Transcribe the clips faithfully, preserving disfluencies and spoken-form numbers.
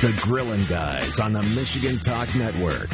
The Grillin' Guys on the Michigan Talk Network.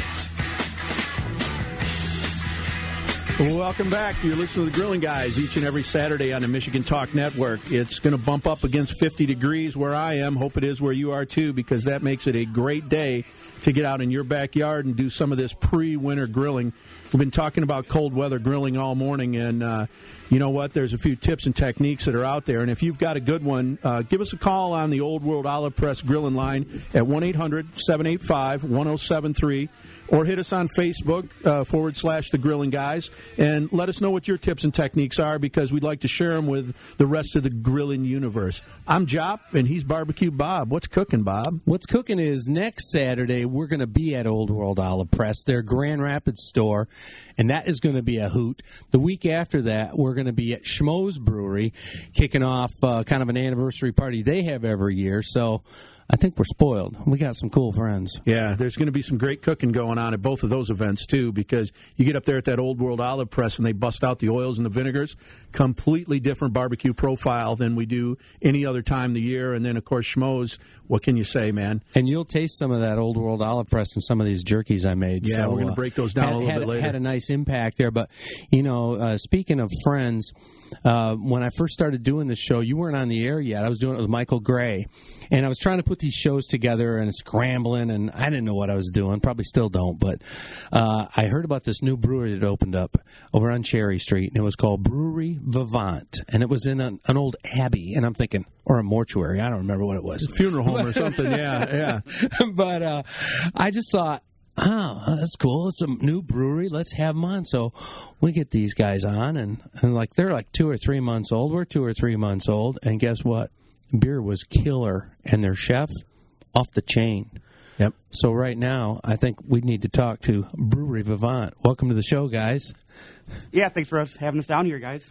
Welcome back. You're listening to The Grillin' Guys each and every Saturday on the Michigan Talk Network. It's going to bump up against fifty degrees where I am. Hope it is where you are, too, because that makes it a great day to get out in your backyard and do some of this pre-winter grilling. We've been talking about cold weather grilling all morning, and uh, you know what? There's a few tips and techniques that are out there, and if you've got a good one, uh, give us a call on the Old World Olive Press grilling line at one eight hundred seven eight five one oh seven three, or hit us on Facebook, uh, forward slash The Grillin' Guys, and let us know what your tips and techniques are, because we'd like to share them with the rest of the grilling universe. I'm Jop, and he's Barbecue Bob. What's cooking, Bob? What's cooking is next Saturday, we're going to be at Old World Olive Press, their Grand Rapids store, and that is going to be a hoot. The week after that, we're going to be at Schmoes Brewery, kicking off uh, kind of an anniversary party they have every year, so I think we're spoiled. We got some cool friends. Yeah, there's going to be some great cooking going on at both of those events, too, because you get up there at that Old World Olive Press and they bust out the oils and the vinegars. Completely different barbecue profile than we do any other time of the year. And then, of course, Schmoes, what can you say, man? And you'll taste some of that Old World Olive Press in some of these jerkies I made. Yeah, so, we're going to break those down had, a little had, bit later. Had a nice impact there. But, you know, uh, speaking of friends, uh, when I first started doing this show, you weren't on the air yet. I was doing it with Michael Gray. And I was trying to put these shows together and scrambling, and I didn't know what I was doing. Probably still don't. But uh, I heard about this new brewery that opened up over on Cherry Street, and it was called Brewery Vivant. And it was in an, an old abbey. And I'm thinking, or a mortuary. I don't remember what it was. A funeral home or something, yeah, yeah. But uh, I just thought, oh, that's cool. It's a new brewery. Let's have them on. So we get these guys on, and, and like they're like two or three months old. We're two or three months old. And guess what? Beer was killer, and their chef, off the chain. Yep. So right now, I think we need to talk to Brewery Vivant. Welcome to the show, guys. Yeah, thanks for us having us down here, guys.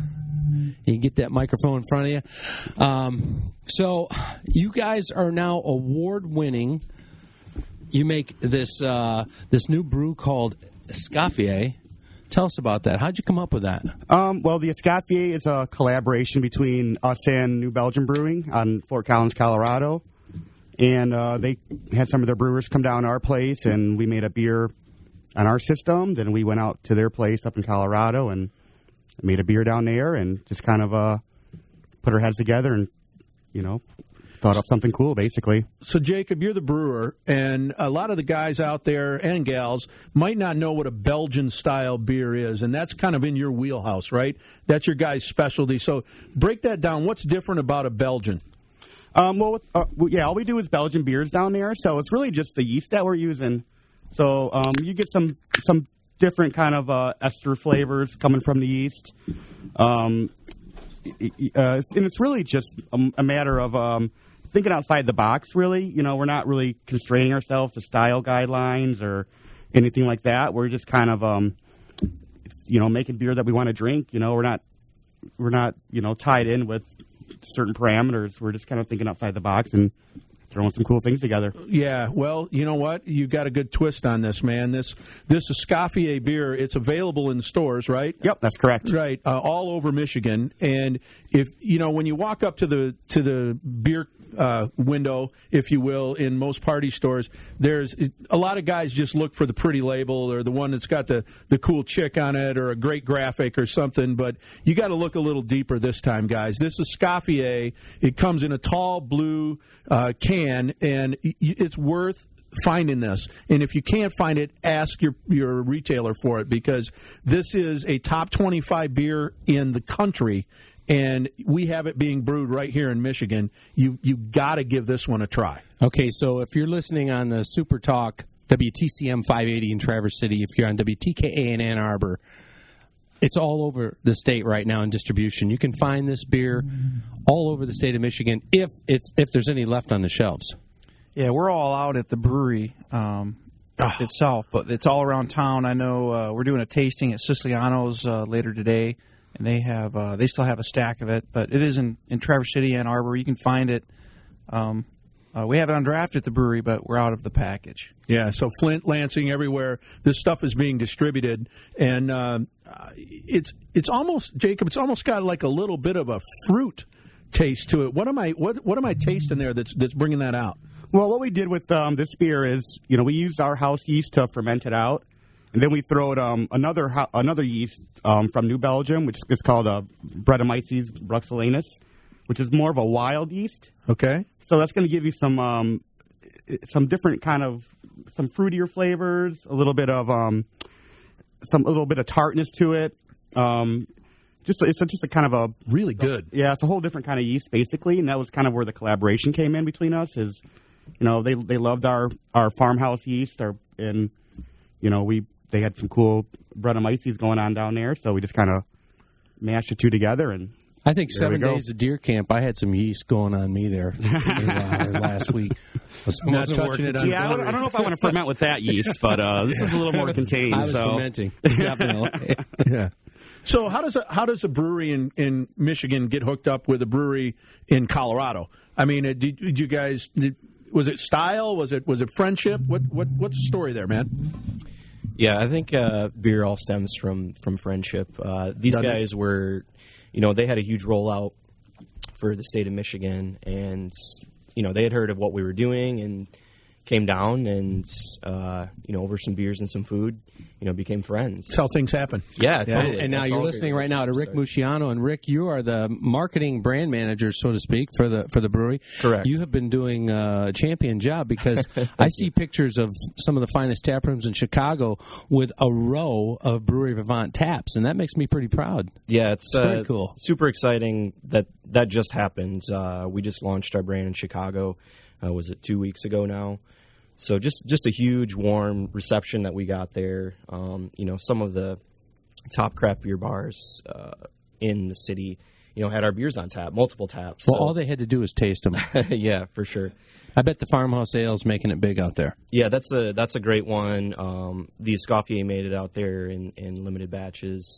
You can get that microphone in front of you. Um, so you guys are now award-winning. You make this uh, this new brew called Escoffier. Tell us about that. How'd you come up with that? Um, well, the Escoffier is a collaboration between us and New Belgium Brewing on Fort Collins, Colorado. And uh, they had some of their brewers come down to our place, and we made a beer on our system. Then we went out to their place up in Colorado and made a beer down there, and just kind of uh, put our heads together and, you know, thought up something cool, basically. So, Jacob, you're the brewer, and a lot of the guys out there and gals might not know what a Belgian-style beer is, and that's kind of in your wheelhouse, right? That's your guys' specialty. So break that down. What's different about a Belgian? Um, well, uh, yeah, all we do is Belgian beers down there, so it's really just the yeast that we're using. So um, you get some some different kind of uh, ester flavors coming from the yeast. Um, uh, and it's really just a, a matter of um, thinking outside the box, really. You know, we're not really constraining ourselves to style guidelines or anything like that. We're just kind of, um, you know, making beer that we want to drink. You know, we're not, we're not, you know, tied in with certain parameters. We're just kind of thinking outside the box and throwing some cool things together. Yeah, well, you know what? You got a good twist on this, man. This this Escoffier beer, it's available in stores, right? Yep, that's correct. Right, uh, all over Michigan. And if you know, when you walk up to the to the beer uh, window, if you will, in most party stores, there's a lot of guys just look for the pretty label or the one that's got the, the cool chick on it or a great graphic or something. But you got to look a little deeper this time, guys. This Escoffier, it comes in a tall blue uh, can, and it's worth finding this. And if you can't find it, ask your your retailer for it, because this is a top twenty-five beer in the country, and we have it being brewed right here in Michigan. You you got to give this one a try. Okay, so if you're listening on the Super Talk W T C M five eighty in Traverse City, if you're on W T K A in Ann Arbor, it's all over the state right now in distribution. You can find this beer all over the state of Michigan if it's if there's any left on the shelves. Yeah, we're all out at the brewery um, oh. itself, but it's all around town. I know uh, we're doing a tasting at Siciliano's uh, later today, and they have uh, they still have a stack of it, but it is in, in Traverse City, Ann Arbor. You can find it. Um, uh, we have it on draft at the brewery, but we're out of the package. Yeah, so Flint, Lansing, everywhere, this stuff is being distributed, and uh, it's it's almost, Jacob, it's almost got like a little bit of a fruit taste to it. What am I what what am I tasting there that's that's bringing that out? Well, what we did with um, this beer is, you know, we used our house yeast to ferment it out, and then we throwed um, another ho- another yeast um, from New Belgium, which is called uh, Brettanomyces bruxellanus, which is more of a wild yeast. Okay. So that's going to give you some um, some different kind of some fruitier flavors, a little bit of um, some a little bit of tartness to it. Um, just it's a, just a kind of a Really good. yeah, it's a whole different kind of yeast basically, and that was kind of where the collaboration came in between us. Is you know they they loved our, our farmhouse yeast, our, and you know we they had some cool Brettanomyces going on down there, so we just kind of mashed the two together and. I think There we seven go. days of deer camp, I had some yeast going on me there uh, last week. Not Wasn't touching working it on too Yeah, I don't, I don't know if I want to ferment with that yeast, but uh, this is a little more contained. I was so. fermenting, definitely. Yeah. So how does a, how does a brewery in, in Michigan get hooked up with a brewery in Colorado? I mean, uh, did, did you guys did, was it style? Was it was it friendship? What what what's the story there, man? Yeah, I think uh, beer all stems from from friendship. Uh, these Doesn't it? guys were, you know, they had a huge rollout for the state of Michigan, and you know they had heard of what we were doing and came down and uh, you know over some beers and some food, you know, became friends. That's how things happen. Yeah, totally. And now That's you're all listening great right now to Rick relationships Musciano, and Rick, you are the marketing brand manager, so to speak, for the for the brewery. Correct. You have been doing a champion job because I see pictures of some of the finest tap rooms in Chicago with a row of Brewery Vivant taps, and that makes me pretty proud. Yeah, it's, It's very uh, cool. super exciting that that just happened. Uh, we just launched our brand in Chicago. Uh, was it two weeks ago now? So just, just a huge warm reception that we got there. Um, you know, some of the top craft beer bars uh, in the city, you know, had our beers on tap, multiple taps. Well, So- all they had to do was taste them. yeah, for sure. I bet the Farmhouse Ale's making it big out there. Yeah, that's a that's a great one. Um, the Escoffier made it out there in, in limited batches.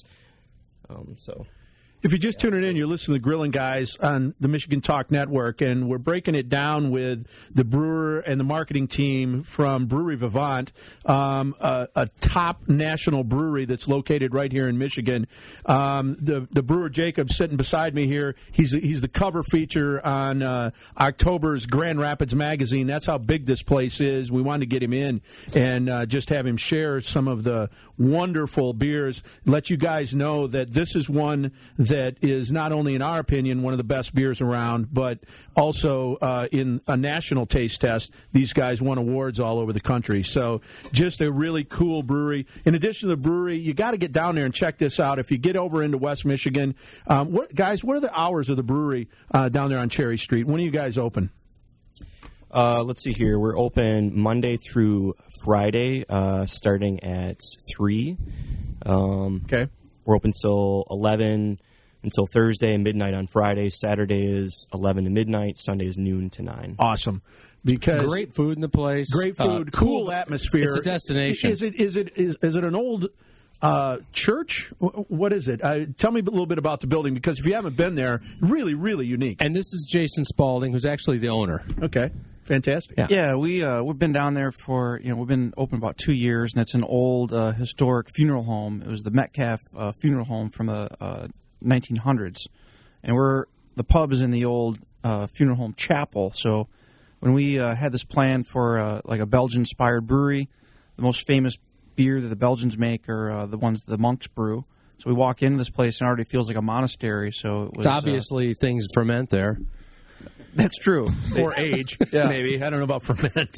Um, so. If you're just tuning in, you're listening to the Grilling Guys on the Michigan Talk Network, and we're breaking it down with the brewer and the marketing team from Brewery Vivant, um, a, a top national brewery that's located right here in Michigan. Um, the the brewer Jacob sitting beside me here. He's he's the cover feature on uh, October's Grand Rapids Magazine. That's how big this place is. We wanted to get him in and uh, just have him share some of the wonderful beers. Let you guys know that this is one that is not only, in our opinion, one of the best beers around, but also uh, in a national taste test, these guys won awards all over the country. So just a really cool brewery. In addition to the brewery, you got to get down there and check this out. If you get over into West Michigan, um, what, guys, what are the hours of the brewery uh, down there on Cherry Street? When are you guys open? Uh, let's see here. We're open Monday through Friday, uh, starting at three. Um, Okay. We're open till eleven until Thursday, midnight on Friday. Saturday is eleven to midnight. Sunday is noon to nine. Awesome. Because Great food in the place. Great Uh, food, cool atmosphere. It's a destination. Is it? Is it? Is, is it an old uh, church? Wh- What is it? Uh, tell me a little bit about the building, because if you haven't been there, really, really unique. And this is Jason Spalding, who's actually the owner. Okay, fantastic. Yeah. Yeah, we uh, we've been down there for you know we've been open about two years, and it's an old uh, historic funeral home. It was the Metcalf uh, funeral home from the uh, nineteen hundreds, and we're the pub is in the old uh, funeral home chapel. So when we uh, had this plan for uh, like a Belgian-inspired brewery, the most famous beer that the Belgians make are uh, the ones the monks brew. So we walk into this place and it already feels like a monastery. So it was It's obviously things ferment there. uh, that's true. Or age, maybe. I don't know about ferment.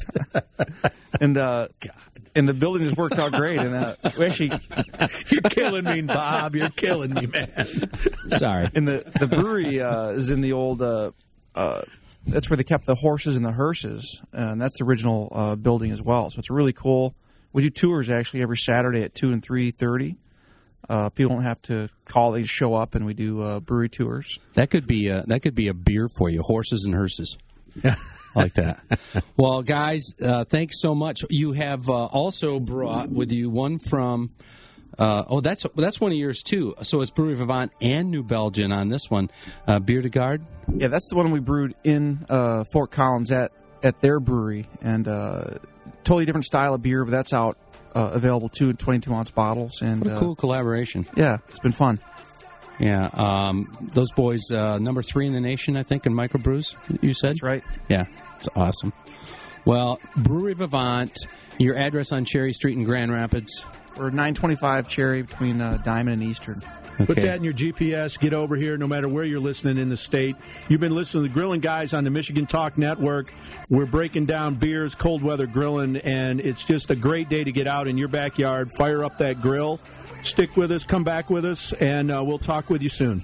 and uh, and the building has worked out great. And uh, we actually, You're killing me, Bob. You're killing me, man. Sorry. and the the brewery uh, is in the old. Uh, uh, that's where they kept the horses and the hearses, and that's the original uh, building as well. So it's really cool. We do tours actually every Saturday at two and three thirty. Uh, people don't have to call; they just show up, and we do uh, brewery tours. That could be a, that could be a beer for you, horses and hearses. I like that. Well, guys, uh, thanks so much. You have uh, also brought with you one from. Uh, oh, that's that's one of yours too. So it's Brewery Vivant and New Belgium on this one. Uh, Bier de Garde. Yeah, that's the one we brewed in uh, Fort Collins at at their brewery, and uh, totally different style of beer, but that's out uh, available too in twenty-two ounce bottles. And What a uh, cool collaboration. yeah, it's been fun. Yeah, um, those boys, uh, number three in the nation, I think, in microbrews. You said That's right. Yeah, it's awesome. Well, Brewery Vivant, your address on Cherry Street in Grand Rapids. We're nine twenty-five Cherry between uh, Diamond and Eastern. Okay. Put that in your G P S. Get over here no matter where you're listening in the state. You've been listening to the Grilling Guys on the Michigan Talk Network. We're breaking down beers, cold weather grilling, and it's just a great day to get out in your backyard, fire up that grill, stick with us, come back with us, and uh, we'll talk with you soon.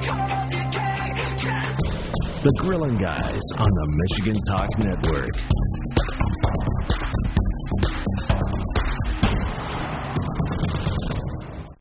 The Grilling Guys on the Michigan Talk Network.